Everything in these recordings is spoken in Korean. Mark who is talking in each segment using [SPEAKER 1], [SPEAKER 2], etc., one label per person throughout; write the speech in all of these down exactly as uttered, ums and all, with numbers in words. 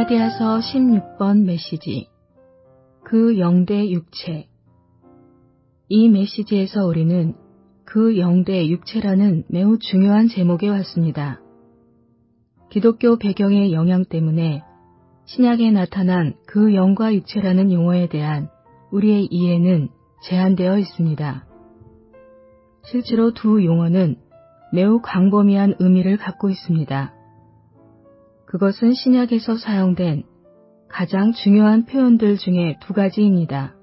[SPEAKER 1] 갈라디아서 십육 번 메시지. 그 영대 육체. 이 메시지에서 우리는 그 영대 육체라는 매우 중요한 제목에 왔습니다. 기독교 배경의 영향 때문에 신약에 나타난 그 영과 육체라는 용어에 대한 우리의 이해는 제한되어 있습니다. 실제로 두 용어는 매우 광범위한 의미를 갖고 있습니다. 그것은 신약에서 사용된 가장 중요한 표현들 중에 두 가지입니다.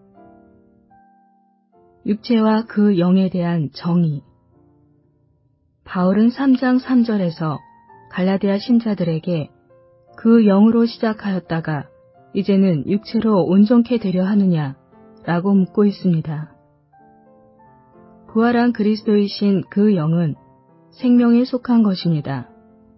[SPEAKER 1] 육체와 그 영에 대한 정의. 바울은 삼 장 삼 절에서 갈라디아 신자들에게 그 영으로 시작하였다가 이제는 육체로 온전케 되려 하느냐 라고 묻고 있습니다. 부활한 그리스도이신 그 영은 생명에 속한 것입니다.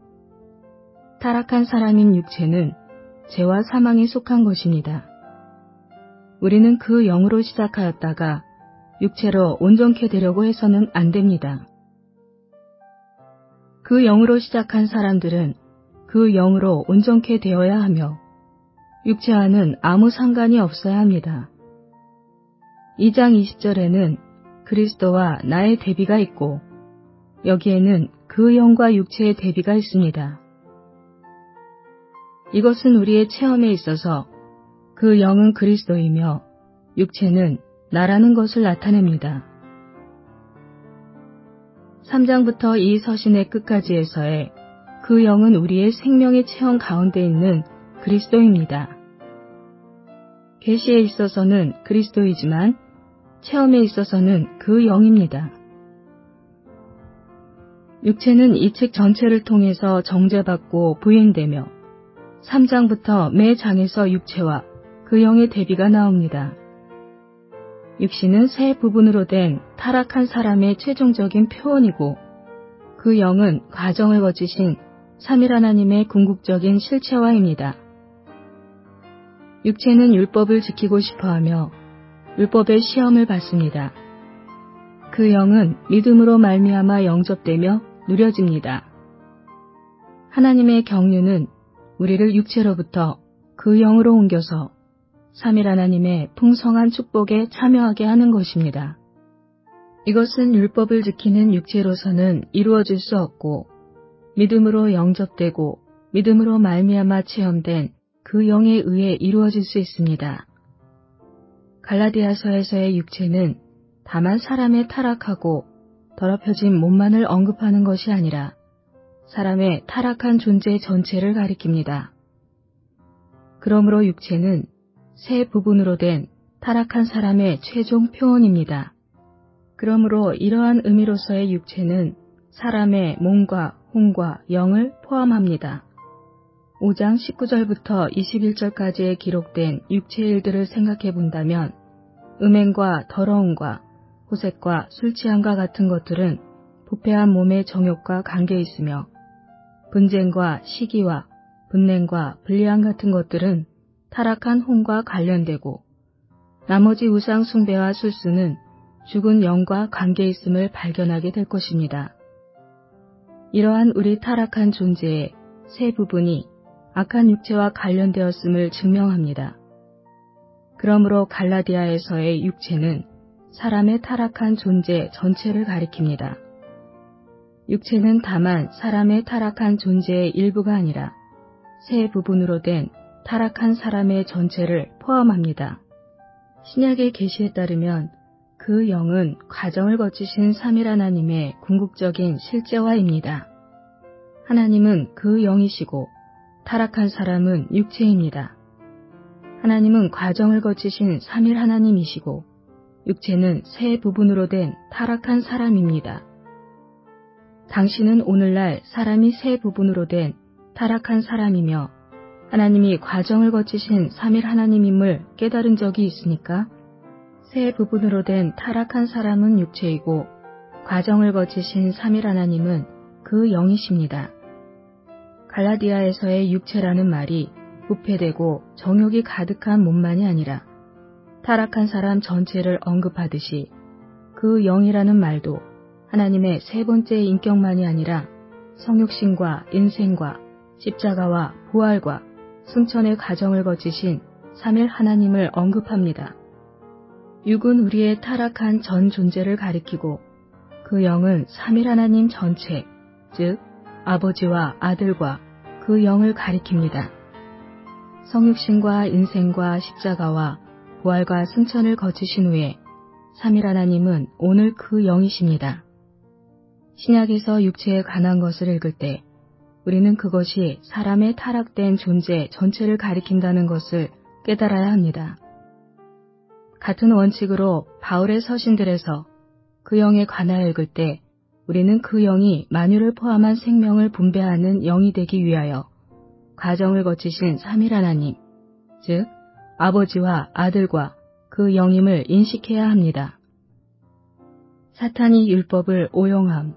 [SPEAKER 1] 타락한 사람인 육체는 죄와 사망에 속한 것입니다. 우리는 그 영으로 시작하였다가 육체로 온전케 되려고 해서는 안 됩니다. 그 영으로 시작한 사람들은 그 영으로 온전케 되어야 하며 육체와는 아무 상관이 없어야 합니다. 이 장 이십 절에는 그리스도와 나의 대비가 있고 여기에는 그 영과 육체의 대비가 있습니다. 이것은 우리의 체험에 있어서 그 영은 그리스도이며 육체는 나라는 것을 나타냅니다. 삼 장부터 이 서신의 끝까지에서의 그 영은 우리의 생명의 체험 가운데 있는 그리스도입니다. 계시에 있어서는 그리스도이지만 체험에 있어서는 그 영입니다. 육체는 이 책 전체를 통해서 정죄받고 부인되며 삼 장부터 매 장에서 육체와 그 영의 대비가 나옵니다. 육신은 세 부분으로 된 타락한 사람의 최종적인 표현이고 그 영은 과정을 거치신 삼일 하나님의 궁극적인 실체화입니다. 육체는 율법을 지키고 싶어하며 율법의 시험을 받습니다. 그 영은 믿음으로 말미암아 영접되며 누려집니다. 하나님의 경륜은 우리를 육체로부터 그 영으로 옮겨서 삼일 하나님의 풍성한 축복에 참여하게 하는 것입니다. 이것은 율법을 지키는 육체로서는 이루어질 수 없고 믿음으로 영접되고 믿음으로 말미암아 체험된 그 영에 의해 이루어질 수 있습니다. 갈라디아서에서의 육체는 다만 사람의 타락하고 더럽혀진 몸만을 언급하는 것이 아니라 사람의 타락한 존재 전체를 가리킵니다. 그러므로 육체는 세 부분으로 된 타락한 사람의 최종 표현입니다. 그러므로 이러한 의미로서의 육체는 사람의 몸과 혼과 영을 포함합니다. 오 장 십구 절부터 이십일 절까지에 기록된 육체의 일들을 생각해 본다면 음행과 더러움과 호색과 술 취함과 같은 것들은 부패한 몸의 정욕과 관계 있으며 분쟁과 시기와 분냄과 불리함 같은 것들은 타락한 혼과 관련되고 나머지 우상 숭배와 술수는 죽은 영과 관계 있음을 발견하게 될 것입니다. 이러한 우리 타락한 존재의 세 부분이 악한 육체와 관련되었음을 증명합니다. 그러므로 갈라디아에서의 육체는 사람의 타락한 존재 전체를 가리킵니다. 육체는 다만 사람의 타락한 존재의 일부가 아니라 세 부분으로 된 타락한 사람의 전체를 포함합니다. 신약의 계시에 따르면 그 영은 과정을 거치신 삼일 하나님의 궁극적인 실제화입니다. 하나님은 그 영이시고 타락한 사람은 육체입니다. 하나님은 과정을 거치신 삼일 하나님이시고 육체는 세 부분으로 된 타락한 사람입니다. 당신은 오늘날 사람이 세 부분으로 된 타락한 사람이며 하나님이 과정을 거치신 삼일 하나님임을 깨달은 적이 있습니까? 세 부분으로 된 타락한 사람은 육체이고 과정을 거치신 삼일 하나님은 그 영이십니다. 갈라디아에서의 육체라는 말이 부패되고 정욕이 가득한 몸만이 아니라 타락한 사람 전체를 언급하듯이 그 영이라는 말도 하나님의 세 번째 인격만이 아니라 성육신과 인생과 십자가와 부활과 승천의 과정을 거치신 삼일 하나님을 언급합니다. 육은 우리의 타락한 전 존재를 가리키고 그 영은 삼일 하나님 전체, 즉 아버지와 아들과 그 영을 가리킵니다. 성육신과 인생과 십자가와 부활과 승천을 거치신 후에 삼일 하나님은 오늘 그 영이십니다. 신약에서 육체에 관한 것을 읽을 때 우리는 그것이 사람의 타락된 존재 전체를 가리킨다는 것을 깨달아야 합니다. 같은 원칙으로 바울의 서신들에서 그 영에 관하여 읽을 때 우리는 그 영이 만유를 포함한 생명을 분배하는 영이 되기 위하여 과정을 거치신 삼일 하나님, 즉 아버지와 아들과 그 영임을 인식해야 합니다. 사탄이 율법을 오용함.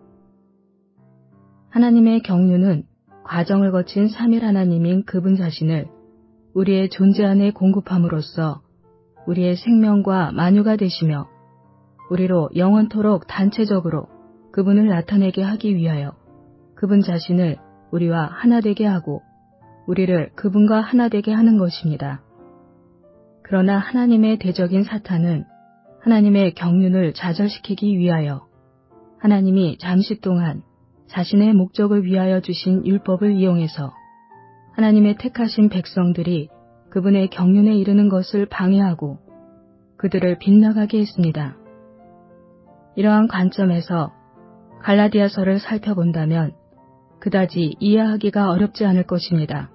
[SPEAKER 1] 하나님의 경륜은 과정을 거친 삼일 하나님인 그분 자신을 우리의 존재 안에 공급함으로써 우리의 생명과 만유가 되시며 우리로 영원토록 단체적으로 그분을 나타내게 하기 위하여 그분 자신을 우리와 하나 되게 하고 우리를 그분과 하나 되게 하는 것입니다. 그러나 하나님의 대적인 사탄은 하나님의 경륜을 좌절시키기 위하여 하나님이 잠시 동안 자신의 목적을 위하여 주신 율법을 이용해서 하나님의 택하신 백성들이 그분의 경륜에 이르는 것을 방해하고 그들을 빗나가게 했습니다. 이러한 관점에서 갈라디아서를 살펴본다면 그다지 이해하기가 어렵지 않을 것입니다.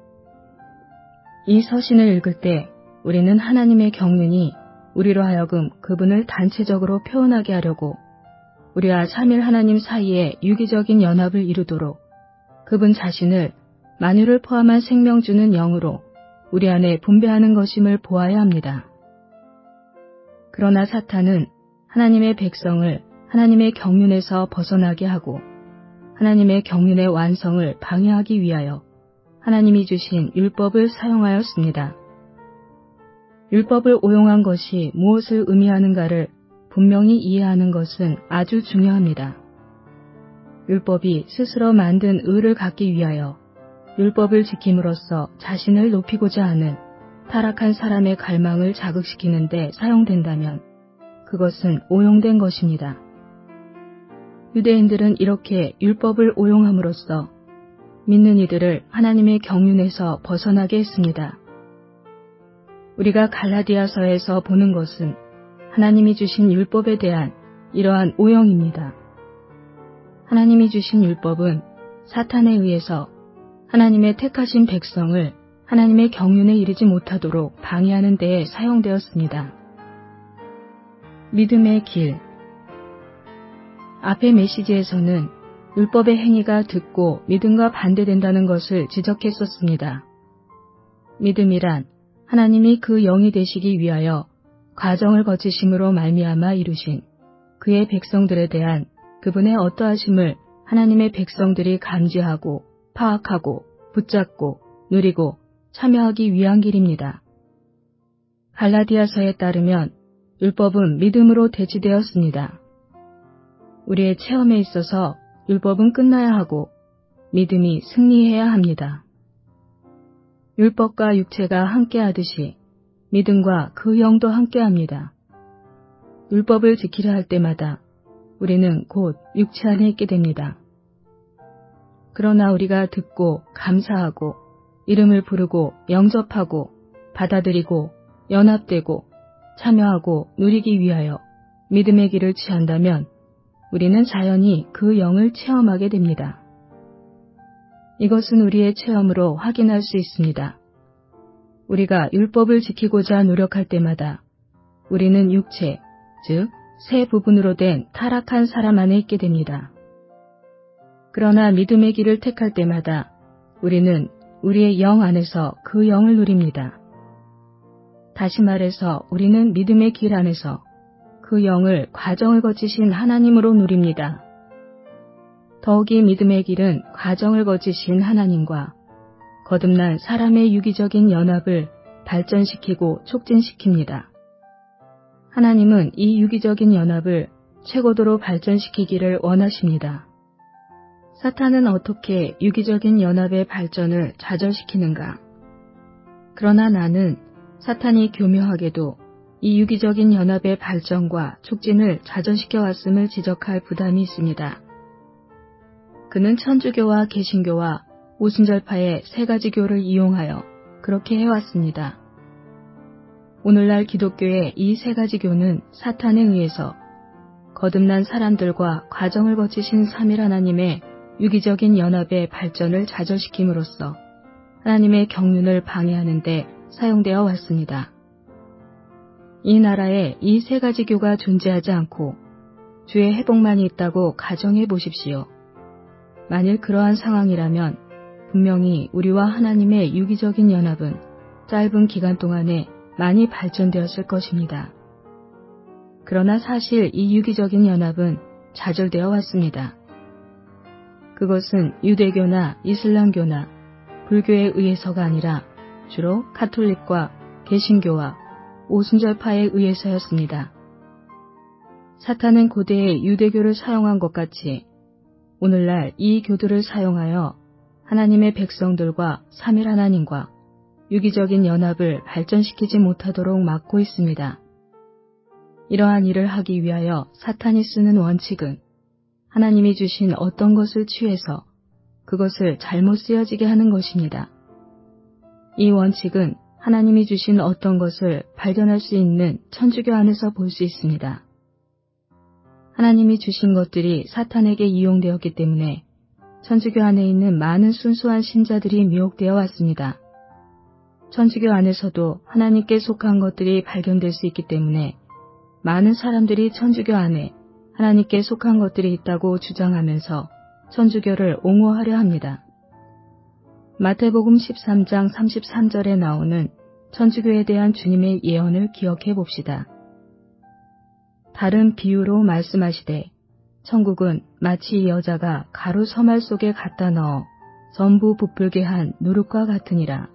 [SPEAKER 1] 이 서신을 읽을 때 우리는 하나님의 경륜이 우리로 하여금 그분을 단체적으로 표현하게 하려고 우리와 삼일 하나님 사이에 유기적인 연합을 이루도록 그분 자신을 만유를 포함한 생명 주는 영으로 우리 안에 분배하는 것임을 보아야 합니다. 그러나 사탄은 하나님의 백성을 하나님의 경륜에서 벗어나게 하고 하나님의 경륜의 완성을 방해하기 위하여 하나님이 주신 율법을 사용하였습니다. 율법을 오용한 것이 무엇을 의미하는가를 분명히 이해하는 것은 아주 중요합니다. 율법이 스스로 만든 의를 갖기 위하여 율법을 지킴으로써 자신을 높이고자 하는 타락한 사람의 갈망을 자극시키는 데 사용된다면 그것은 오용된 것입니다. 유대인들은 이렇게 율법을 오용함으로써 믿는 이들을 하나님의 경륜에서 벗어나게 했습니다. 우리가 갈라디아서에서 보는 것은 하나님이 주신 율법에 대한 이러한 오용입니다. 하나님이 주신 율법은 사탄에 의해서 하나님의 택하신 백성을 하나님의 경륜에 이르지 못하도록 방해하는 데에 사용되었습니다. 믿음의 길. 앞의 메시지에서는 율법의 행위가 듣고 믿음과 반대된다는 것을 지적했었습니다. 믿음이란 하나님이 그 영이 되시기 위하여 과정을 거치심으로 말미암아 이루신 그의 백성들에 대한 그분의 어떠하심을 하나님의 백성들이 감지하고 파악하고 붙잡고 누리고 참여하기 위한 길입니다. 갈라디아서에 따르면 율법은 믿음으로 대치되었습니다. 우리의 체험에 있어서 율법은 끝나야 하고 믿음이 승리해야 합니다. 율법과 육체가 함께하듯이 믿음과 그 영도 함께합니다. 율법을 지키려 할 때마다 우리는 곧 육체 안에 있게 됩니다. 그러나 우리가 듣고 감사하고 이름을 부르고 영접하고 받아들이고 연합되고 참여하고 누리기 위하여 믿음의 길을 취한다면 우리는 자연히 그 영을 체험하게 됩니다. 이것은 우리의 체험으로 확인할 수 있습니다. 우리가 율법을 지키고자 노력할 때마다 우리는 육체, 즉 새 부분으로 된 타락한 사람 안에 있게 됩니다. 그러나 믿음의 길을 택할 때마다 우리는 우리의 영 안에서 그 영을 누립니다. 다시 말해서 우리는 믿음의 길 안에서 그 영을 과정을 거치신 하나님으로 누립니다. 더욱이 믿음의 길은 과정을 거치신 하나님과 거듭난 사람의 유기적인 연합을 발전시키고 촉진시킵니다. 하나님은 이 유기적인 연합을 최고도로 발전시키기를 원하십니다. 사탄은 어떻게 유기적인 연합의 발전을 좌절시키는가? 그러나 나는 사탄이 교묘하게도 이 유기적인 연합의 발전과 촉진을 자전시켜 왔음을 지적할 부담이 있습니다. 그는 천주교와 개신교와 오순절파의 세 가지 교를 이용하여 그렇게 해왔습니다. 오늘날 기독교의 이 세 가지 교는 사탄에 의해서 거듭난 사람들과 과정을 거치신 삼일 하나님의 유기적인 연합의 발전을 좌절시킴으로써 하나님의 경륜을 방해하는 데 사용되어 왔습니다. 이 나라에 이 세 가지 교가 존재하지 않고 주의 회복만이 있다고 가정해 보십시오. 만일 그러한 상황이라면 분명히 우리와 하나님의 유기적인 연합은 짧은 기간 동안에 많이 발전되었을 것입니다. 그러나 사실 이 유기적인 연합은 좌절되어 왔습니다. 그것은 유대교나 이슬람교나 불교에 의해서가 아니라 주로 가톨릭과 개신교와 오순절파에 의해서였습니다. 사탄은 고대의 유대교를 사용한 것 같이 오늘날 이 교들을 사용하여 하나님의 백성들과 삼일 하나님과 유기적인 연합을 발전시키지 못하도록 막고 있습니다. 이러한 일을 하기 위하여 사탄이 쓰는 원칙은 하나님이 주신 어떤 것을 취해서 그것을 잘못 쓰여지게 하는 것입니다. 이 원칙은 하나님이 주신 어떤 것을 발견할 수 있는 천주교 안에서 볼 수 있습니다. 하나님이 주신 것들이 사탄에게 이용되었기 때문에 천주교 안에 있는 많은 순수한 신자들이 미혹되어 왔습니다. 천주교 안에서도 하나님께 속한 것들이 발견될 수 있기 때문에 많은 사람들이 천주교 안에 하나님께 속한 것들이 있다고 주장하면서 천주교를 옹호하려 합니다. 마태복음 십삼 장 삼십삼 절에 나오는 천주교에 대한 주님의 예언을 기억해 봅시다. 다른 비유로 말씀하시되 천국은 마치 이 여자가 가루 서말 속에 갖다 넣어 전부 부풀게 한 누룩과 같으니라.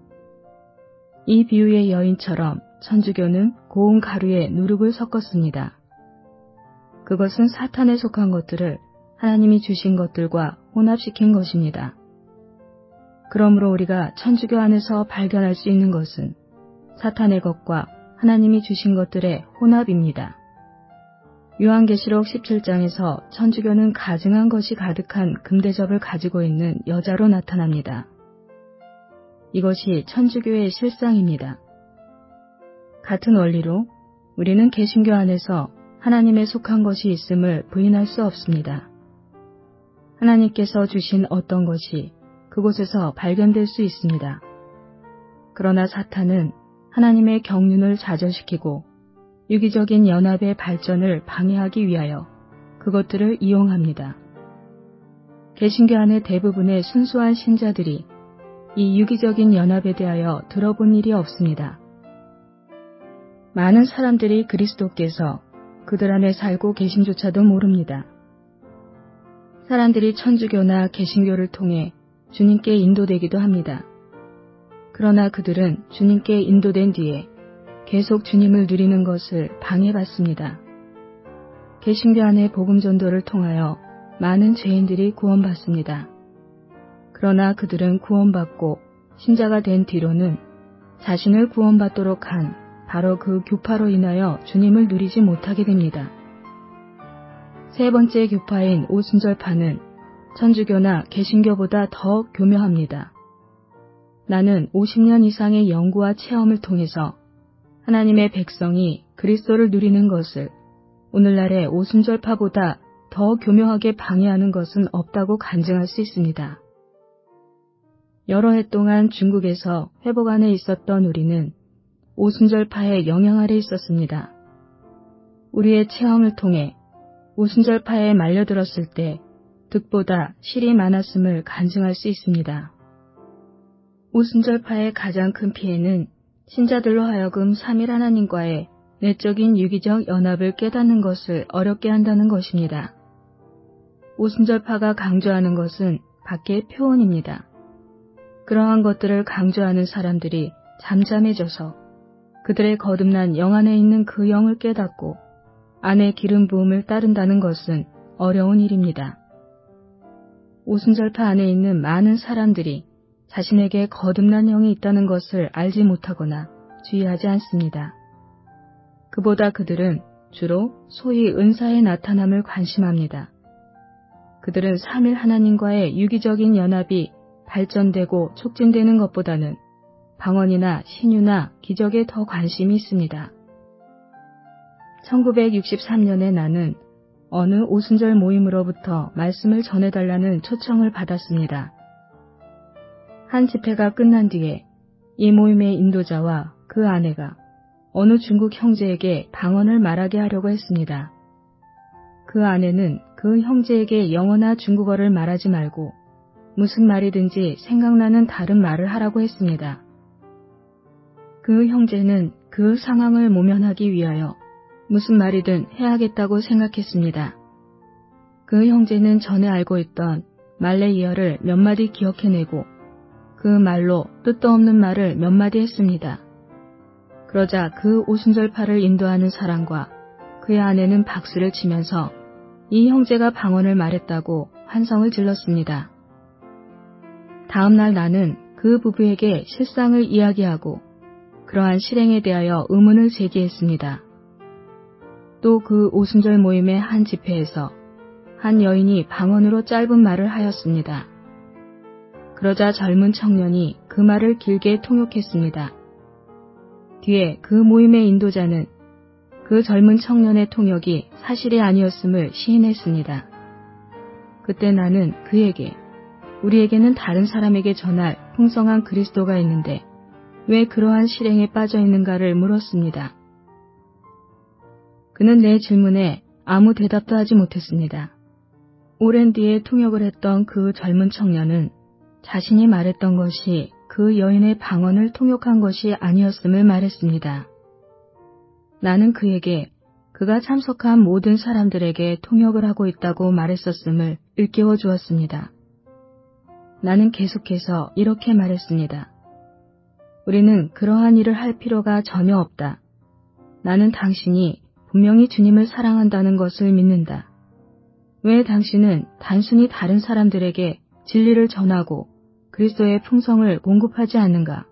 [SPEAKER 1] 이 비유의 여인처럼 천주교는 고운 가루에 누룩을 섞었습니다. 그것은 사탄에 속한 것들을 하나님이 주신 것들과 혼합시킨 것입니다. 그러므로 우리가 천주교 안에서 발견할 수 있는 것은 사탄의 것과 하나님이 주신 것들의 혼합입니다. 요한계시록 십칠 장에서 천주교는 가증한 것이 가득한 금대접을 가지고 있는 여자로 나타납니다. 이것이 천주교의 실상입니다. 같은 원리로 우리는 개신교 안에서 하나님에 속한 것이 있음을 부인할 수 없습니다. 하나님께서 주신 어떤 것이 그곳에서 발견될 수 있습니다. 그러나 사탄은 하나님의 경륜을 좌절시키고 유기적인 연합의 발전을 방해하기 위하여 그것들을 이용합니다. 개신교 안의 대부분의 순수한 신자들이 이 유기적인 연합에 대하여 들어본 일이 없습니다. 많은 사람들이 그리스도께서 그들 안에 살고 계심조차도 모릅니다. 사람들이 천주교나 개신교를 통해 주님께 인도되기도 합니다. 그러나 그들은 주님께 인도된 뒤에 계속 주님을 누리는 것을 방해받습니다. 개신교 안의 복음 전도를 통하여 많은 죄인들이 구원받습니다. 그러나 그들은 구원받고 신자가 된 뒤로는 자신을 구원받도록 한 바로 그 교파로 인하여 주님을 누리지 못하게 됩니다. 세 번째 교파인 오순절파는 천주교나 개신교보다 더 교묘합니다. 나는 오십 년 이상의 연구와 체험을 통해서 하나님의 백성이 그리스도를 누리는 것을 오늘날의 오순절파보다 더 교묘하게 방해하는 것은 없다고 간증할 수 있습니다. 여러 해 동안 중국에서 회복 안에 있었던 우리는 오순절파의 영향 아래 있었습니다. 우리의 체험을 통해 오순절파에 말려들었을 때 득보다 실이 많았음을 간증할 수 있습니다. 오순절파의 가장 큰 피해는 신자들로 하여금 삼일 하나님과의 내적인 유기적 연합을 깨닫는 것을 어렵게 한다는 것입니다. 오순절파가 강조하는 것은 밖의 표현입니다. 그러한 것들을 강조하는 사람들이 잠잠해져서 그들의 거듭난 영 안에 있는 그 영을 깨닫고 안에 기름 부음을 따른다는 것은 어려운 일입니다. 오순절파 안에 있는 많은 사람들이 자신에게 거듭난 영이 있다는 것을 알지 못하거나 주의하지 않습니다. 그보다 그들은 주로 소위 은사의 나타남을 관심합니다. 그들은 삼일 하나님과의 유기적인 연합이 발전되고 촉진되는 것보다는 방언이나 신유나 기적에 더 관심이 있습니다. 천구백육십삼 년에 나는 어느 오순절 모임으로부터 말씀을 전해달라는 초청을 받았습니다. 한 집회가 끝난 뒤에 이 모임의 인도자와 그 아내가 어느 중국 형제에게 방언을 말하게 하려고 했습니다. 그 아내는 그 형제에게 영어나 중국어를 말하지 말고 무슨 말이든지 생각나는 다른 말을 하라고 했습니다. 그 형제는 그 상황을 모면하기 위하여 무슨 말이든 해야겠다고 생각했습니다. 그 형제는 전에 알고 있던 말레이어를 몇 마디 기억해내고 그 말로 뜻도 없는 말을 몇 마디 했습니다. 그러자 그 오순절파를 인도하는 사람과 그의 아내는 박수를 치면서 이 형제가 방언을 말했다고 환성을 질렀습니다. 다음 날 나는 그 부부에게 실상을 이야기하고 그러한 실행에 대하여 의문을 제기했습니다. 또 그 오순절 모임의 한 집회에서 한 여인이 방언으로 짧은 말을 하였습니다. 그러자 젊은 청년이 그 말을 길게 통역했습니다. 뒤에 그 모임의 인도자는 그 젊은 청년의 통역이 사실이 아니었음을 시인했습니다. 그때 나는 그에게 우리에게는 다른 사람에게 전할 풍성한 그리스도가 있는데 왜 그러한 실행에 빠져 있는가를 물었습니다. 그는 내 질문에 아무 대답도 하지 못했습니다. 오랜 뒤에 통역을 했던 그 젊은 청년은 자신이 말했던 것이 그 여인의 방언을 통역한 것이 아니었음을 말했습니다. 나는 그에게 그가 참석한 모든 사람들에게 통역을 하고 있다고 말했었음을 일깨워 주었습니다. 나는 계속해서 이렇게 말했습니다. 우리는 그러한 일을 할 필요가 전혀 없다. 나는 당신이 분명히 주님을 사랑한다는 것을 믿는다. 왜 당신은 단순히 다른 사람들에게 진리를 전하고 그리스도의 풍성을 공급하지 않는가?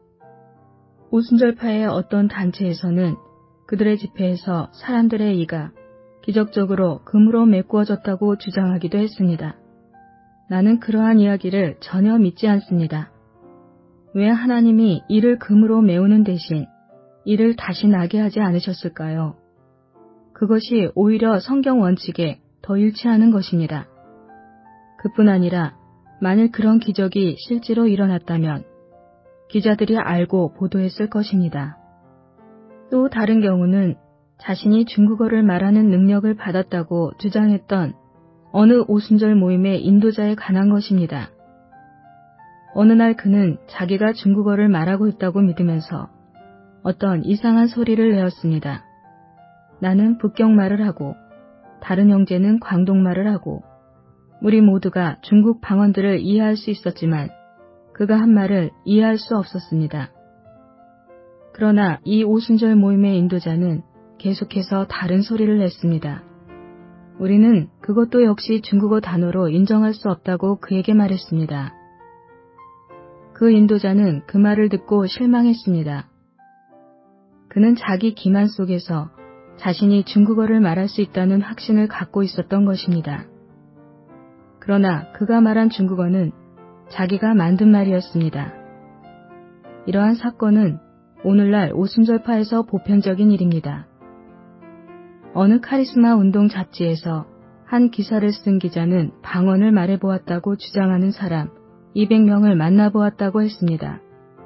[SPEAKER 1] 오순절파의 어떤 단체에서는 그들의 집회에서 사람들의 이가 기적적으로 금으로 메꾸어졌다고 주장하기도 했습니다. 나는 그러한 이야기를 전혀 믿지 않습니다. 왜 하나님이 이를 금으로 메우는 대신 이를 다시 나게 하지 않으셨을까요? 그것이 오히려 성경 원칙에 더 일치하는 것입니다. 그뿐 아니라 만일 그런 기적이 실제로 일어났다면 기자들이 알고 보도했을 것입니다. 또 다른 경우는 자신이 중국어를 말하는 능력을 받았다고 주장했던 어느 오순절 모임의 인도자에 관한 것입니다. 어느 날 그는 자기가 중국어를 말하고 있다고 믿으면서 어떤 이상한 소리를 내었습니다. 나는 북경말을 하고 다른 형제는 광동말을 하고 우리 모두가 중국 방언들을 이해할 수 있었지만 그가 한 말을 이해할 수 없었습니다. 그러나 이 오순절 모임의 인도자는 계속해서 다른 소리를 냈습니다. 우리는 그것도 역시 중국어 단어로 인정할 수 없다고 그에게 말했습니다. 그 인도자는 그 말을 듣고 실망했습니다. 그는 자기 기만 속에서 자신이 중국어를 말할 수 있다는 확신을 갖고 있었던 것입니다. 그러나 그가 말한 중국어는 자기가 만든 말이었습니다. 이러한 사건은 오늘날 오순절파에서 보편적인 일입니다. 어느 카리스마 운동 잡지에서 한 기사를 쓴 기자는 방언을 말해보았다고 주장하는 사람 이백 명을 만나보았다고 했습니다.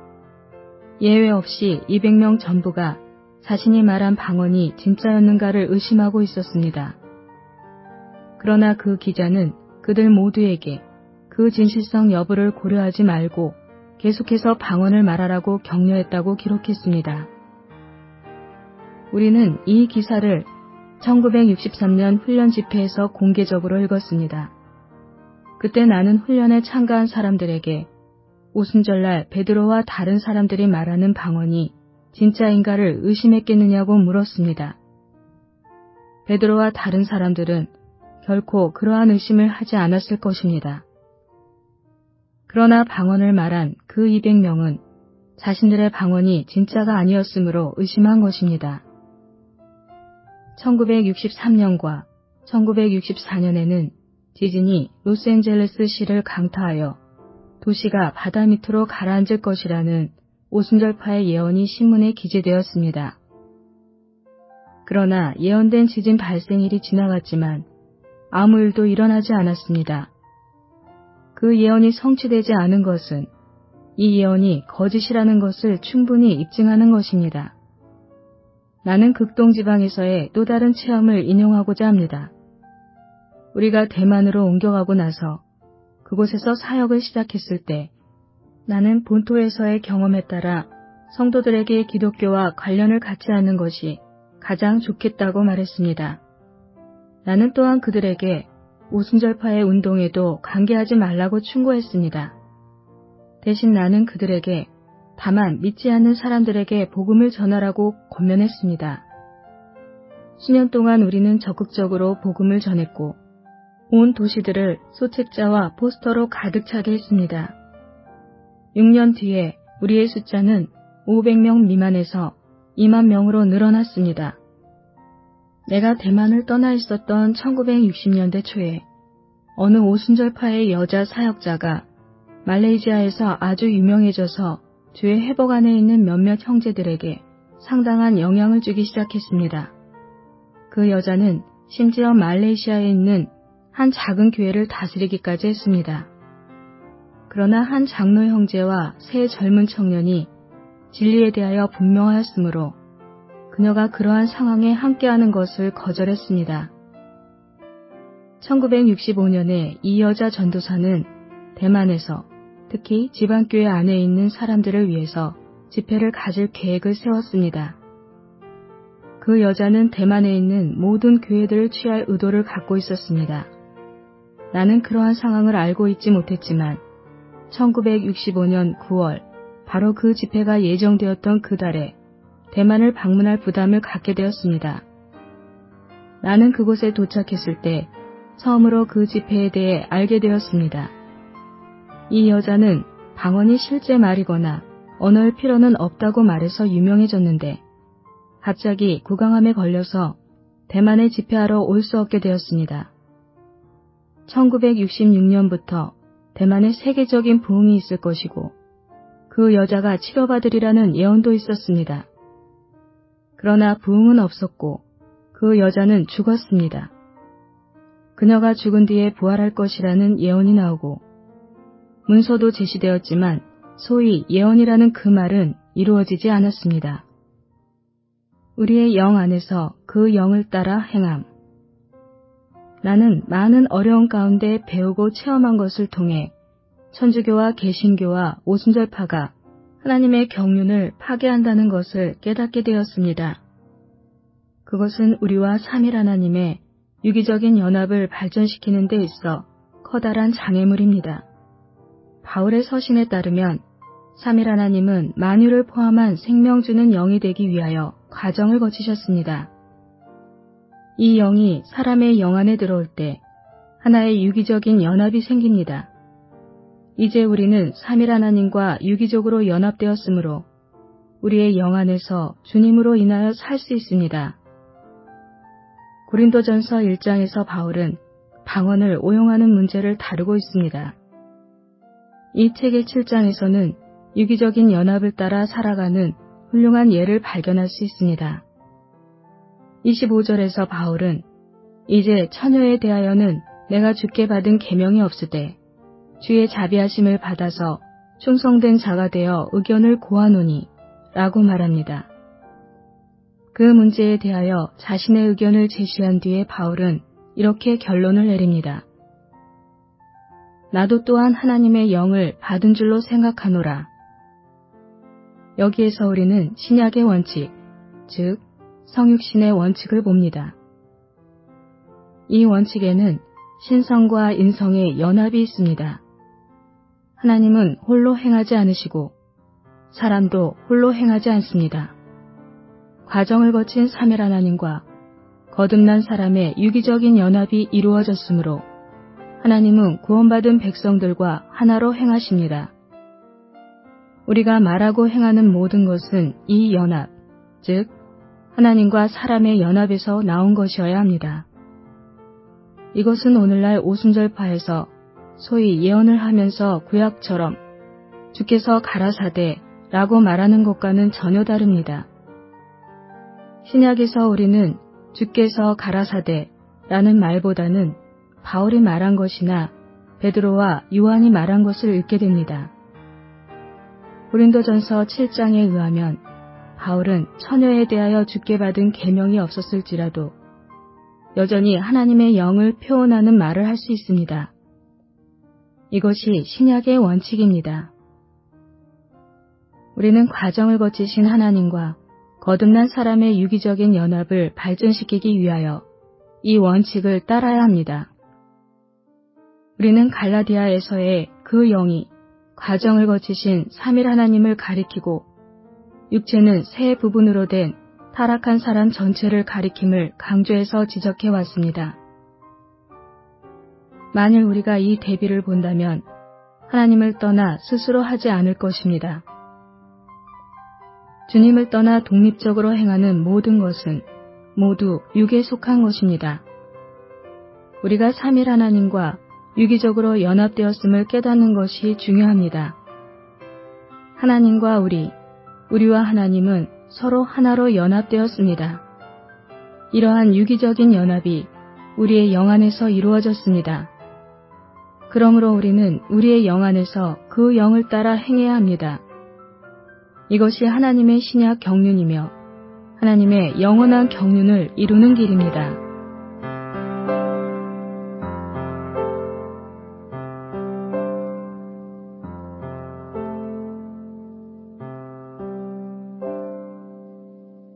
[SPEAKER 1] 예외 없이 이백 명 전부가 자신이 말한 방언이 진짜였는가를 의심하고 있었습니다. 그러나 그 기자는 그들 모두에게 그 진실성 여부를 고려하지 말고 계속해서 방언을 말하라고 격려했다고 기록했습니다. 우리는 이 기사를 천구백육십삼 년 훈련 집회에서 공개적으로 읽었습니다. 그때 나는 훈련에 참가한 사람들에게 오순절날 베드로와 다른 사람들이 말하는 방언이 진짜인가를 의심했겠느냐고 물었습니다. 베드로와 다른 사람들은 결코 그러한 의심을 하지 않았을 것입니다. 그러나 방언을 말한 그 이백 명은 자신들의 방언이 진짜가 아니었으므로 의심한 것입니다. 천구백육십삼 년과 천구백육십사 년에는 지진이 로스앤젤레스시를 강타하여 도시가 바다 밑으로 가라앉을 것이라는 오순절파의 예언이 신문에 기재되었습니다. 그러나 예언된 지진 발생일이 지나갔지만 아무 일도 일어나지 않았습니다. 그 예언이 성취되지 않은 것은 이 예언이 거짓이라는 것을 충분히 입증하는 것입니다. 나는 극동지방에서의 또 다른 체험을 인용하고자 합니다. 우리가 대만으로 옮겨가고 나서 그곳에서 사역을 시작했을 때 나는 본토에서의 경험에 따라 성도들에게 기독교와 관련을 갖지 않는 것이 가장 좋겠다고 말했습니다. 나는 또한 그들에게 오순절파의 운동에도 관계하지 말라고 충고했습니다. 대신 나는 그들에게 다만 믿지 않는 사람들에게 복음을 전하라고 권면했습니다. 수년 동안 우리는 적극적으로 복음을 전했고 온 도시들을 소책자와 포스터로 가득 차게 했습니다. 육 년 뒤에 우리의 숫자는 오백 명 미만에서 이만 명으로 늘어났습니다. 내가 대만을 떠나 있었던 천구백육십 년대 초에 어느 오순절파의 여자 사역자가 말레이시아에서 아주 유명해져서 주의 회복 안에 있는 몇몇 형제들에게 상당한 영향을 주기 시작했습니다. 그 여자는 심지어 말레이시아에 있는 한 작은 교회를 다스리기까지 했습니다. 그러나 한 장로 형제와 세 젊은 청년이 진리에 대하여 분명하였으므로 그녀가 그러한 상황에 함께하는 것을 거절했습니다. 천구백육십오 년에 이 여자 전도사는 대만에서 특히 지방교회 안에 있는 사람들을 위해서 집회를 가질 계획을 세웠습니다. 그 여자는 대만에 있는 모든 교회들을 취할 의도를 갖고 있었습니다. 나는 그러한 상황을 알고 있지 못했지만 천구백육십오 년 구월 바로 그 집회가 예정되었던 그 달에 대만을 방문할 부담을 갖게 되었습니다. 나는 그곳에 도착했을 때 처음으로 그 집회에 대해 알게 되었습니다. 이 여자는 방언이 실제 말이거나 언어의 필요는 없다고 말해서 유명해졌는데 갑자기 구강암에 걸려서 대만에 집회하러 올 수 없게 되었습니다. 천구백육십육 년부터 대만에 세계적인 부흥이 있을 것이고 그 여자가 치료받으리라는 예언도 있었습니다. 그러나 부흥은 없었고 그 여자는 죽었습니다. 그녀가 죽은 뒤에 부활할 것이라는 예언이 나오고 문서도 제시되었지만 소위 예언이라는 그 말은 이루어지지 않았습니다. 우리의 영 안에서 그 영을 따라 행함. 나는 많은 어려운 가운데 배우고 체험한 것을 통해 천주교와 개신교와 오순절파가 하나님의 경륜을 파괴한다는 것을 깨닫게 되었습니다. 그것은 우리와 삼일 하나님의 유기적인 연합을 발전시키는 데 있어 커다란 장애물입니다. 바울의 서신에 따르면 삼일 하나님은 만유를 포함한 생명 주는 영이 되기 위하여 과정을 거치셨습니다. 이 영이 사람의 영 안에 들어올 때 하나의 유기적인 연합이 생깁니다. 이제 우리는 삼일 하나님과 유기적으로 연합되었으므로 우리의 영 안에서 주님으로 인하여 살 수 있습니다. 고린도전서 일 장에서 바울은 방언을 오용하는 문제를 다루고 있습니다. 이 책의 칠 장에서는 유기적인 연합을 따라 살아가는 훌륭한 예를 발견할 수 있습니다. 이십오 절에서 바울은 이제 처녀에 대하여는 내가 주께 받은 계명이 없으되 주의 자비하심을 받아서 충성된 자가 되어 의견을 고하노니 라고 말합니다. 그 문제에 대하여 자신의 의견을 제시한 뒤에 바울은 이렇게 결론을 내립니다. 나도 또한 하나님의 영을 받은 줄로 생각하노라. 여기에서 우리는 신약의 원칙, 즉 성육신의 원칙을 봅니다. 이 원칙에는 신성과 인성의 연합이 있습니다. 하나님은 홀로 행하지 않으시고 사람도 홀로 행하지 않습니다. 과정을 거친 삼일 하나님과 거듭난 사람의 유기적인 연합이 이루어졌으므로 하나님은 구원받은 백성들과 하나로 행하십니다. 우리가 말하고 행하는 모든 것은 이 연합, 즉 하나님과 사람의 연합에서 나온 것이어야 합니다. 이것은 오늘날 오순절파에서 소위 예언을 하면서 구약처럼 주께서 가라사대 라고 말하는 것과는 전혀 다릅니다. 신약에서 우리는 주께서 가라사대 라는 말보다는 바울이 말한 것이나 베드로와 요한이 말한 것을 읽게 됩니다. 고린도전서 칠 장에 의하면 바울은 처녀에 대하여 주께 받은 계명이 없었을지라도 여전히 하나님의 영을 표현하는 말을 할 수 있습니다. 이것이 신약의 원칙입니다. 우리는 과정을 거치신 하나님과 거듭난 사람의 유기적인 연합을 발전시키기 위하여 이 원칙을 따라야 합니다. 우리는 갈라디아에서의 그 영이 과정을 거치신 삼일 하나님을 가리키고 육체는 세 부분으로 된 타락한 사람 전체를 가리킴을 강조해서 지적해 왔습니다. 만일 우리가 이 대비를 본다면 하나님을 떠나 스스로 하지 않을 것입니다. 주님을 떠나 독립적으로 행하는 모든 것은 모두 육에 속한 것입니다. 우리가 삼일 하나님과 유기적으로 연합되었음을 깨닫는 것이 중요합니다. 하나님과 우리, 우리와 하나님은 서로 하나로 연합되었습니다. 이러한 유기적인 연합이 우리의 영 안에서 이루어졌습니다. 그러므로 우리는 우리의 영 안에서 그 영을 따라 행해야 합니다. 이것이 하나님의 신약 경륜이며 하나님의 영원한 경륜을 이루는 길입니다.